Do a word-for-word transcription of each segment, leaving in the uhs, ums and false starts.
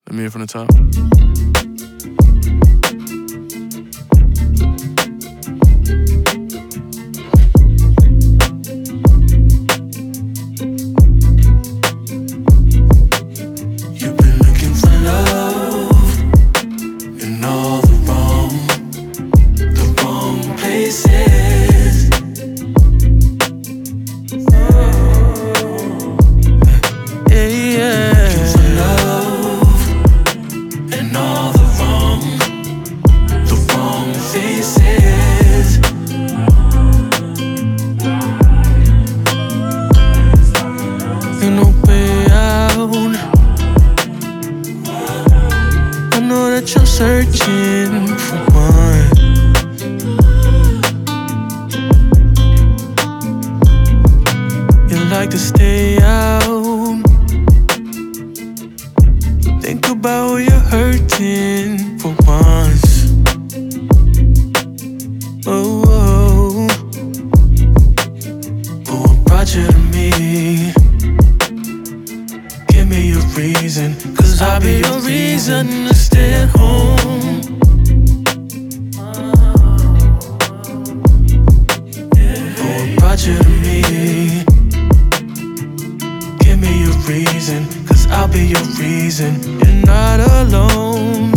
Let me hear from the top. You've been looking for love in all the wrong, the wrong places. Oh. Yeah, yeah. Looking for love in all the wrong, the wrong faces. Ain't no way out. I know that you're searching for one. You like to stay out, think about who you're hurting for once. Oh, oh. But what brought you to me? Give me a reason, cause I'll be your reason to stay at home. But what brought you to me? Give me a reason, cause I'll be your reason. You're not alone.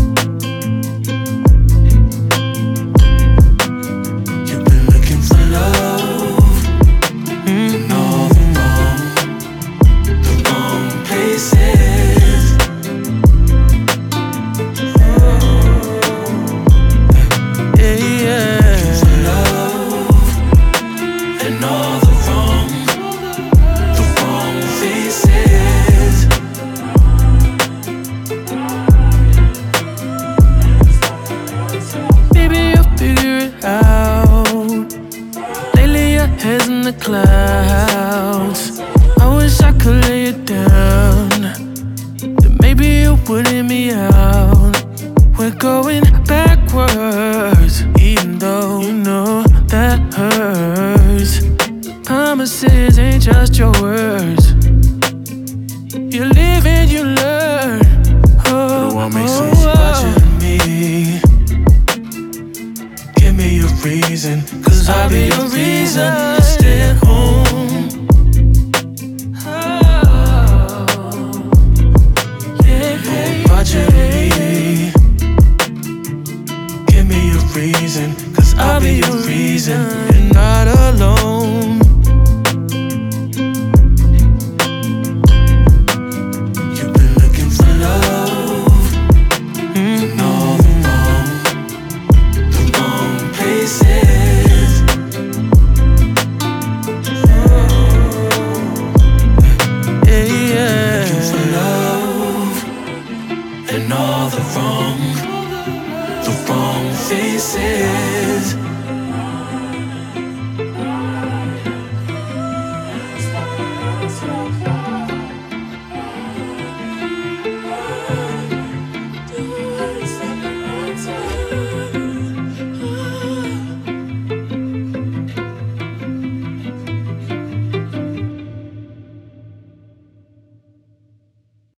You've been looking for love mm-hmm. in all the wrong, the wrong places. Oh. Yeah, yeah. Looking for love in all the wrong, the wrong faces. Baby, you'll figure it out. Lately your head's in the clouds. I wish I could lay it down, then maybe you would hear me out. We're going backwards, even though you know that hurts. Promises ain't just your words.